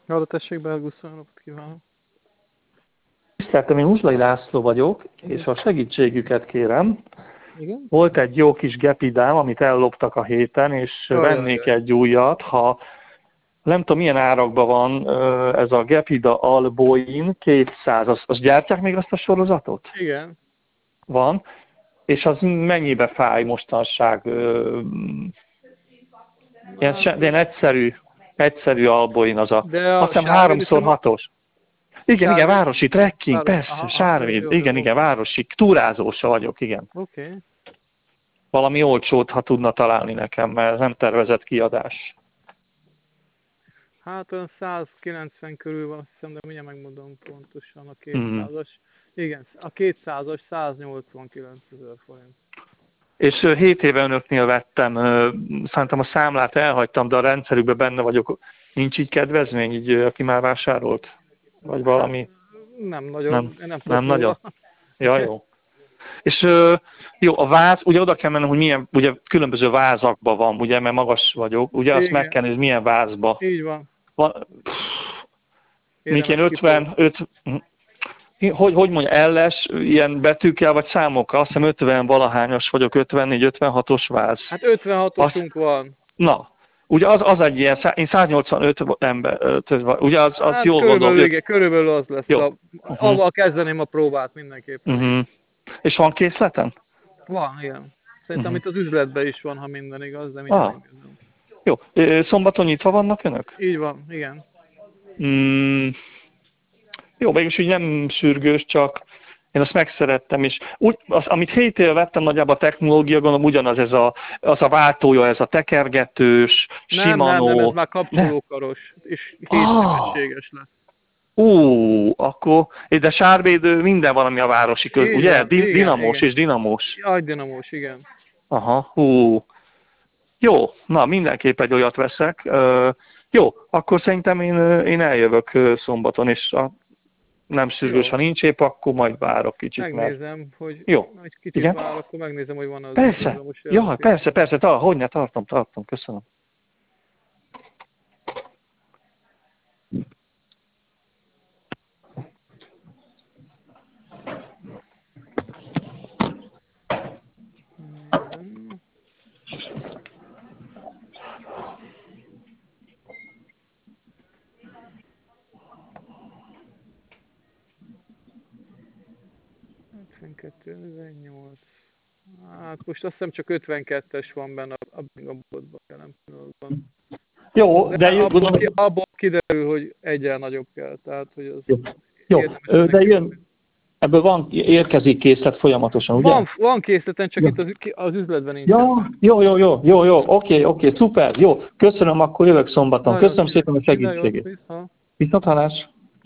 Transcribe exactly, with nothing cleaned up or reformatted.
Arra tessék, Belguszon, napot kívánok. Tiszteltem, én Uzslai László vagyok, Igen. és a segítségüket kérem. Igen? Volt egy jó kis gepidám, amit elloptak a héten, és vennék Ajajaj. egy újat, ha nem tudom, milyen árakban van ö, ez a Gepida Alboin kétszáz, az, az gyártják még azt a sorozatot? Igen. Van. És az mennyibe fáj mostanság? Ö, ilyen, Hát, se- ilyen egyszerű, egyszerű Alboin az a, de a azt hiszem sárvéd is háromszor a... hatos. Igen, igen, Sárvéd... városi trekking, Város. persze, Aha, aha, jó, sárvéd, jó, jó, igen, igen, oké. városi, túrázósa vagyok, igen. Oké. Okay. Valami olcsót, ha tudna találni nekem, mert nem tervezett kiadás. Hát olyan százkilencven körül van, azt hiszem, de mindjárt megmondom pontosan a Mm. kétszázas. Igen, a kétszázas száznyolcvankilencezer forint. És ö, hét éve önöknél vettem, ö, szerintem a számlát elhagytam, de a rendszerükben benne vagyok. Nincs így kedvezmény, így, ö, aki már vásárolt? Vagy Hát valami? nem nagyon, Nem, én nem tudok nem nagyon? róla. Ja, jó. És ö, jó, a váz, ugye oda kell mennem, hogy milyen, ugye különböző vázakban van, ugye, mert magas vagyok, ugye azt meg Igen, kell nézni, milyen vázba. így van. Van, Mik ilyen Érdemes kipróbálni. ötven, öt, hogy, hogy mondja, elles, ilyen betűkkel vagy számokkal, azt hiszem ötven valahányos vagyok, ötvennégy ötvenhatos váz. Hát ötvenhatosunk Az, van. na, ugye az, az egy ilyen, én száznyolcvanöt ember, öt, ugye az, az Hát jól gondolom, körülbelül hogy igen, körülbelül az lesz. jó. A, Uh-huh. avval kezdeném a próbát mindenképpen, igen. Uh-huh. És van készleten? Van, igen. Szerintem Uh-huh. itt az üzletben is van, ha minden igaz, de mindjárt Ah, megnézem. jó. Szombaton nyitva vannak önök? Így van, igen. Mm, jó, mégis úgy nem sürgős, csak én azt megszerettem, és úgy, az, amit hét éve vettem, nagyjából a technológia, gondolom ugyanaz, ez a, az a váltója, ez a tekergetős, Nem, nem, nem, ez simanó. már Ne? kapcsolókaros, és Ah, hétsebességes lesz. ú, akkor, de sárvédő, minden van, ami a városi köz, Így ugye? van, Din- igen, dinamos igen. és dinamos. Agydinamós, igen. Aha, hú. Jó, na mindenképp egy olyat veszek. Uh, jó, akkor szerintem én, én eljövök szombaton, és a, nem sürgős, Jó. ha nincs épp, akkor majd várok kicsit, mert... Megnézem, hogy Jó, egy kicsit igen? vár, akkor megnézem, hogy van az Persze, villamos jaj, jelentés. persze, persze, ta, hogy ne tartom, tartom, köszönöm. Nézem. ötvenkettő, ötvennyolc. Hát most azt hiszem csak ötvenkettes van benne a, a boltban jelen pillanatban. Jó, De de abból, gondolom, ki, abból kiderül, hogy egyel nagyobb kell, tehát hogy az jó, jó, érdemes ö, de mindenképpen. jön, ebből van, érkezik készlet folyamatosan, ugye? Van, van készleten, csak Jó. itt az, az üzletben nincsen. Ja, jó, jó, jó, jó, jó, oké, oké, szuper, jó, köszönöm, akkor jövök szombaton. Nagyon Köszönöm szíves. szépen a Minden jót, segítségét. vissza. Viszont hallás.